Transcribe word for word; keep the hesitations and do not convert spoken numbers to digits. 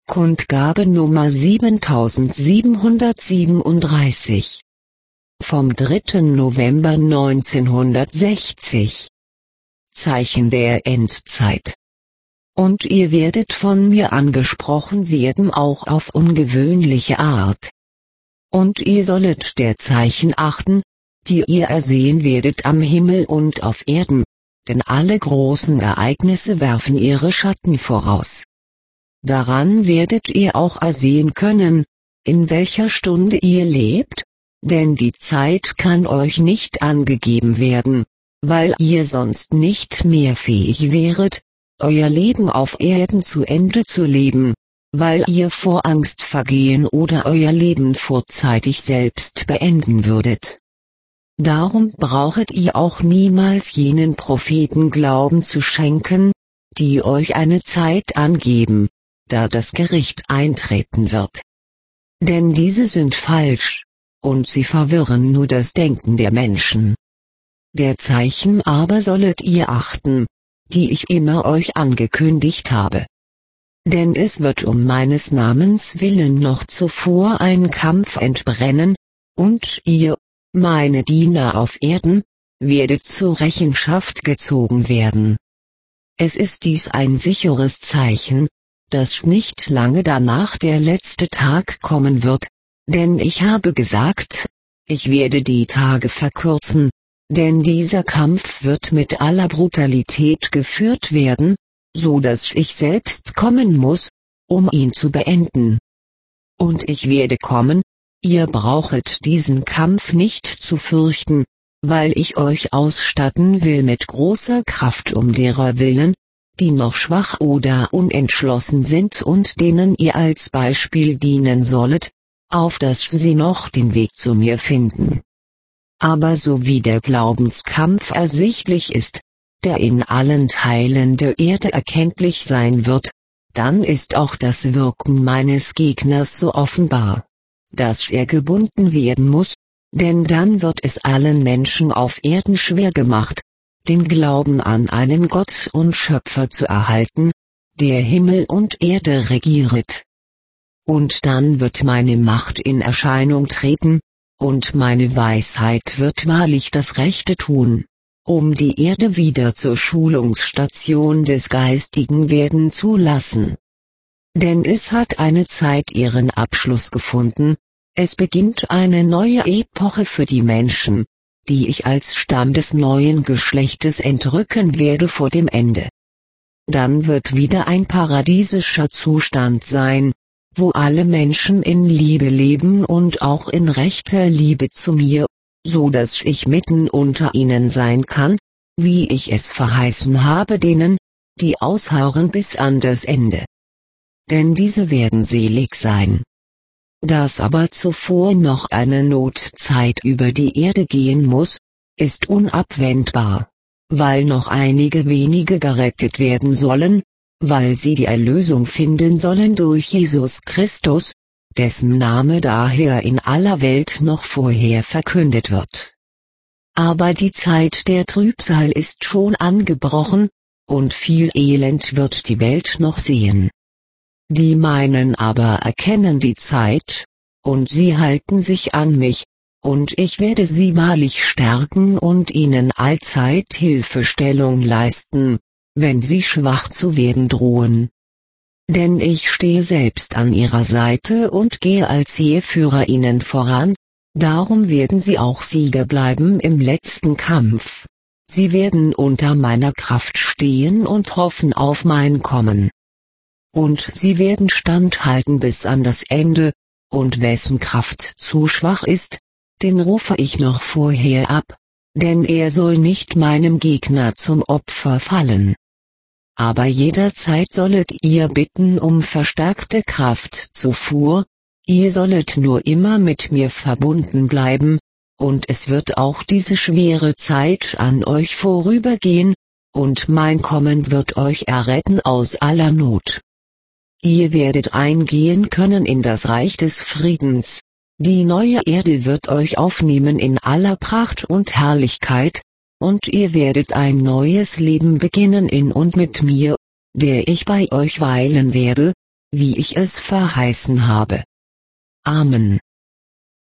Kundgabe Nummer siebentausendsiebenhundertsiebenunddreißig. Vom dritten November neunzehnhundertsechzig. Zeichen der Endzeit. Und ihr werdet von mir angesprochen werden, auch auf ungewöhnliche Art. Und ihr sollet der Zeichen achten, die ihr ersehen werdet am Himmel und auf Erden, denn alle großen Ereignisse werfen ihre Schatten voraus. Daran werdet ihr auch ersehen können, in welcher Stunde ihr lebt, denn die Zeit kann euch nicht angegeben werden, weil ihr sonst nicht mehr fähig wäret, euer Leben auf Erden zu Ende zu leben, weil ihr vor Angst vergehen oder euer Leben vorzeitig selbst beenden würdet. Darum brauchet ihr auch niemals jenen Propheten Glauben zu schenken, die euch eine Zeit angeben, da das Gericht eintreten wird. Denn diese sind falsch, und sie verwirren nur das Denken der Menschen. Der Zeichen aber sollet ihr achten, die ich immer euch angekündigt habe. Denn es wird um meines Namens willen noch zuvor ein Kampf entbrennen, und ihr, meine Diener auf Erden, werdet zur Rechenschaft gezogen werden. Es ist dies ein sicheres Zeichen, dass nicht lange danach der letzte Tag kommen wird, denn ich habe gesagt, ich werde die Tage verkürzen, denn dieser Kampf wird mit aller Brutalität geführt werden, so dass ich selbst kommen muss, um ihn zu beenden. Und ich werde kommen, ihr brauchet diesen Kampf nicht zu fürchten, weil ich euch ausstatten will mit großer Kraft um derer willen, die noch schwach oder unentschlossen sind und denen ihr als Beispiel dienen sollet, auf dass sie noch den Weg zu mir finden. Aber so wie der Glaubenskampf ersichtlich ist, der in allen Teilen der Erde erkenntlich sein wird, dann ist auch das Wirken meines Gegners so offenbar, dass er gebunden werden muss, denn dann wird es allen Menschen auf Erden schwer gemacht, den Glauben an einen Gott und Schöpfer zu erhalten, der Himmel und Erde regieret. Und dann wird meine Macht in Erscheinung treten, und meine Weisheit wird wahrlich das Rechte tun, um die Erde wieder zur Schulungsstation des Geistigen werden zu lassen. Denn es hat eine Zeit ihren Abschluss gefunden, es beginnt eine neue Epoche für die Menschen, die ich als Stamm des neuen Geschlechtes entrücken werde vor dem Ende. Dann wird wieder ein paradiesischer Zustand sein, wo alle Menschen in Liebe leben und auch in rechter Liebe zu mir, so dass ich mitten unter ihnen sein kann, wie ich es verheißen habe denen, die ausharren bis an das Ende. Denn diese werden selig sein. Dass aber zuvor noch eine Notzeit über die Erde gehen muss, ist unabwendbar, weil noch einige wenige gerettet werden sollen, weil sie die Erlösung finden sollen durch Jesus Christus, dessen Name daher in aller Welt noch vorher verkündet wird. Aber die Zeit der Trübsal ist schon angebrochen, und viel Elend wird die Welt noch sehen. Die meinen aber erkennen die Zeit, und sie halten sich an mich, und ich werde sie wahrlich stärken und ihnen allzeit Hilfestellung leisten, wenn sie schwach zu werden drohen. Denn ich stehe selbst an ihrer Seite und gehe als Heerführer ihnen voran, darum werden sie auch Sieger bleiben im letzten Kampf. Sie werden unter meiner Kraft stehen und hoffen auf mein Kommen. Und sie werden standhalten bis an das Ende, und wessen Kraft zu schwach ist, den rufe ich noch vorher ab, denn er soll nicht meinem Gegner zum Opfer fallen. Aber jederzeit sollet ihr bitten um verstärkte Kraft zuvor, ihr sollet nur immer mit mir verbunden bleiben, und es wird auch diese schwere Zeit an euch vorübergehen, und mein Kommen wird euch erretten aus aller Not. Ihr werdet eingehen können in das Reich des Friedens, die neue Erde wird euch aufnehmen in aller Pracht und Herrlichkeit, und ihr werdet ein neues Leben beginnen in und mit mir, der ich bei euch weilen werde, wie ich es verheißen habe. Amen.